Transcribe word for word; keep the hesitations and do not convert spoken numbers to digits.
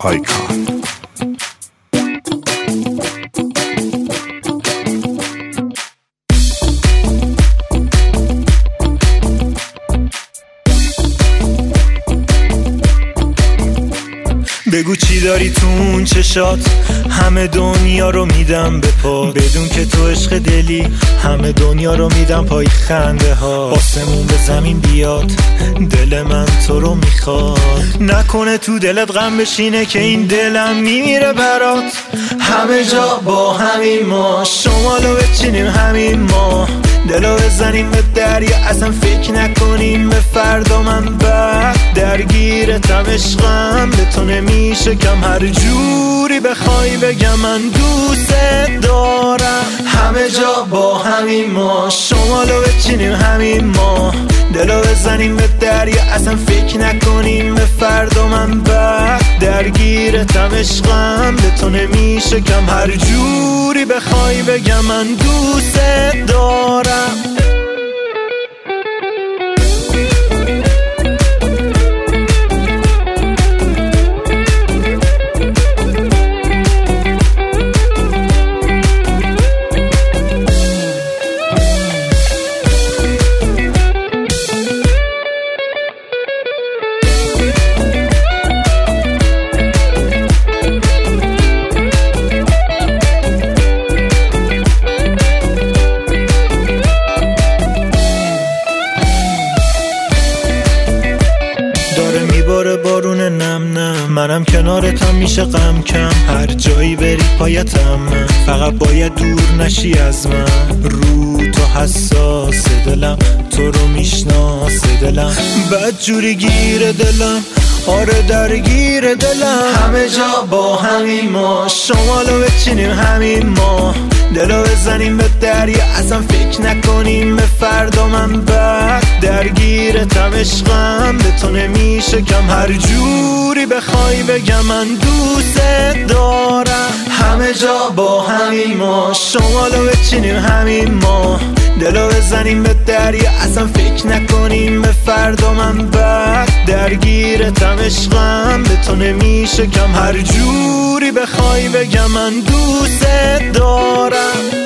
آیکان. بگو چی داری تو اون چشات، همه دنیا رو میدم به پا، بدون که تو عشق دلی همه دنیا رو میدم پای خنده ها. آسمون به زمین بیاد، دل من تو رو میخواد، نکنه تو دلت غم بشینه که این دلم میمیره برات. همه جا با همین ما، شمالو بچینیم همین ما، دلو بزنیم به دریا، اصلا فکر نکنیم به فردا. من بعد درگیرتم عشقم، به تو نمیشه کم، هر جوری بخوای بگم من دوست دارم. همه جا با همین ما، شمالو بچینیم همین ما، دلو بزنیم به دریا، اصلا فکر نکنیم به فردا. من بعد درگیرتم عشقم، به تو نمیشه کم، هر جوری بخوای بگم من دوست دارم. میباره بارون نم نم، منم کنارتم میشه غم کم، هر جایی بری پایتم من، فقط باید دور نشی از من. رو تو حساس دلم، تو رو میشناس دلم، بد جوری گیر دلم، آره درگیر دلم. همه جا با همین ما، شمالو بچینیم همین ما، دلو بزنیم به دریا، اصلا فکر نکنیم به فردا. من بعد درگیرتم عشقم، به تو نمیشه کم، هر جوری بخوای بگم من دوست دارم. همه جا با همین ما، شمالو بچینیم همین ما، دلو بزنیم به دریا، اصلا فکر نکنیم به فردا. من بعد درگیرتم عشقم، به تو نمیشه کم، هر جوری بخوای بگم من دوست دارم.